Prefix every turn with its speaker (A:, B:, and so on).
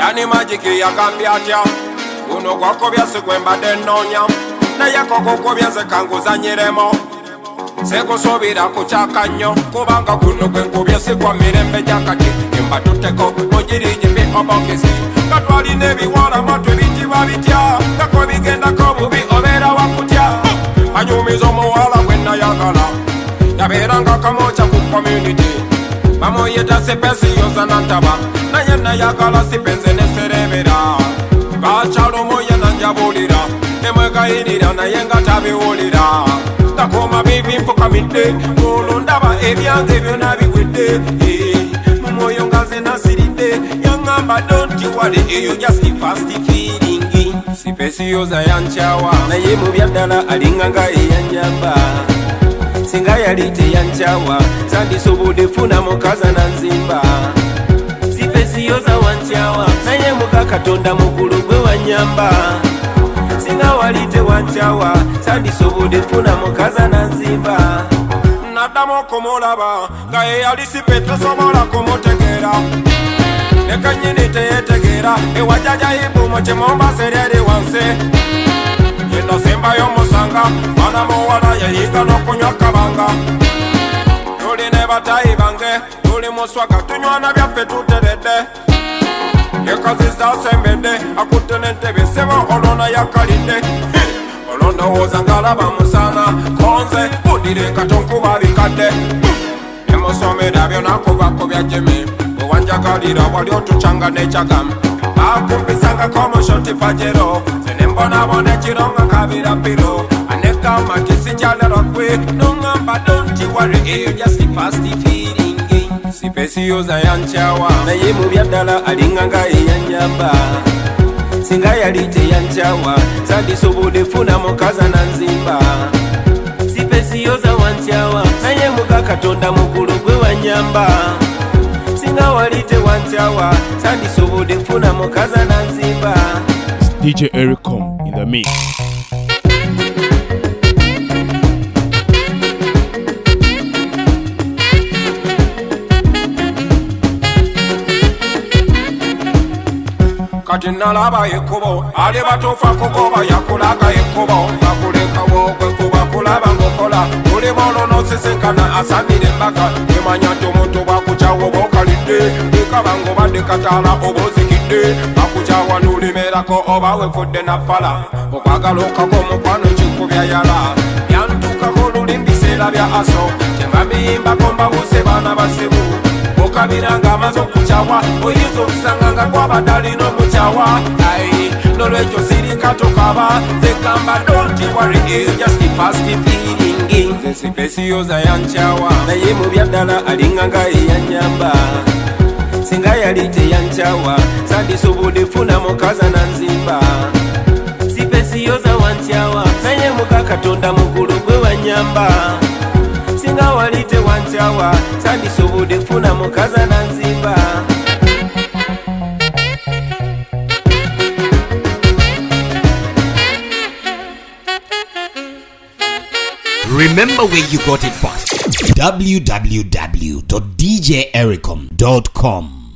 A: Yani majiki ya kambiatya uno kwako byasigwemba denonya naye koko byanze kanguza nyiremo sekusobira kuchaka nnyo kubanga kuno kwenkubye sigwa mirembe gyakati emba tuteko mugirigimbi obokisi nga twalina ebiwala matwe bitibwa bitya ngako bigendako bubi obeera wakutya anyumiza omuwala gwenayagala yabeeranga kamoca ku community bamuyita sipesiyoza nantaba naye nayagala sipenze neserebera bakyalomoye nanjabulira emwegayirira naye nga tabiwulira takoma bibi mfukamidde olwo ndaba ebyange byonna biwedde mumwoyo nga ze nasiridde yaŋŋamba don't worry eyo just fast feeling sipesiyoza yankyawa naye mu byaddala alinga nga eyanjamba singa yali teyankyawa sandisobodde funa mukaza nanzimba sipesiyoza wankyawa naye muka katonda mukulu gwe wanyamba singa wali tewankyawa sandisobodde funa mukaza nanzimba naddamu okumulaba nga yeyali sipe tosobola kumutegeera nekanyini teyetegeera ewajajayibu mu kimombasereri wansi yenosembayo musanga mwana muwala yayiga n'okunywa kabanga tuli ne batayi bange tuli muswaga tunywana byaffe tuteredde yekazizasembedde akutte n'entebe sebo olona yakalidde olondowooza ngalaba musana konze udirenga tonkuba bikadde emusomera byonakubako bya jemi bwewanjagalira wali otucanga n'ekyagamu bakumpisangako mushoti pajero senembonabona ekironga kabira piro anekama tisikyalerakwe noŋŋamba don't worry eyo just fast feeling sipesiyoza yankyawa naye mu byaddala alinga nga eyanyamba singa yali teyankyawa sandisobodde funa mukaza nanzimba sipesiyoza wankyawa naye muka katonda mukulu gwe wanyamba singa wali tewankyawa sandisobodde funa mukaza nanzimba.
B: DJ Ericom in the mix.
A: Kati nalaba ekkubo ali batuufa kugoba yakulaga ekkubo bakulekawo gwekuba kulaba ngokola tuli bolonosisinkana asamira embaga emanya nti omuntu bakukyawa oba okalidde ekaba ng'obadde kataala oba ozikidde bakukyawa n'olimerako oba wefudde nafala okwagala okako omukwano kikubya yala byantukako oluli mbiseera bya aso tembamiyimbako mbabuse baana basibu okabiranga amaze okukyawa oyinza okusanga nga gwabadde alina omukyawa nolwekyo sirika tokaba zegamba don't worry eyo just fast feeling sipesiyoza yankyawa naye mu byaddala alinga nga eyanyamba singa yali teyankyawa sandisobodde funa mukaza nanzimba sipesiyoza wankyawa naye muka katonda mukulu gwe wanyamba singa wali tewankyawa sandisobodde funa mukaza nanzimba.
C: Remember where you got it first. www.djericom.com